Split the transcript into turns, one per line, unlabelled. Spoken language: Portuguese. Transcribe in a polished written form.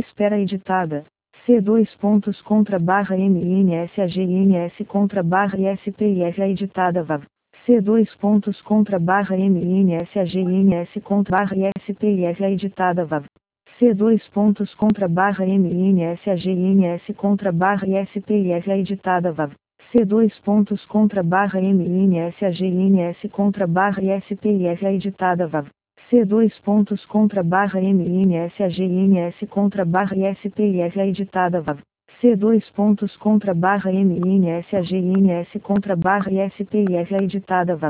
espera editada. C2 pontos contra barra MINSAGINS contra barra ISPIF editada VAV. C2 pontos contra barra MINSAGINS contra barra ISPIF editada VAV. C2 pontos contra barra MINSAGINS contra barra ISPIF editada VAV. C2 pontos contra barra MINSAGINS contra barra ISPIF editada VAV. C2 pontos contra barra MINSAGINS contra barra ISPIF editada VAV. C2 pontos contra barra MINSAGINS contra barra ISPIF editada VAV.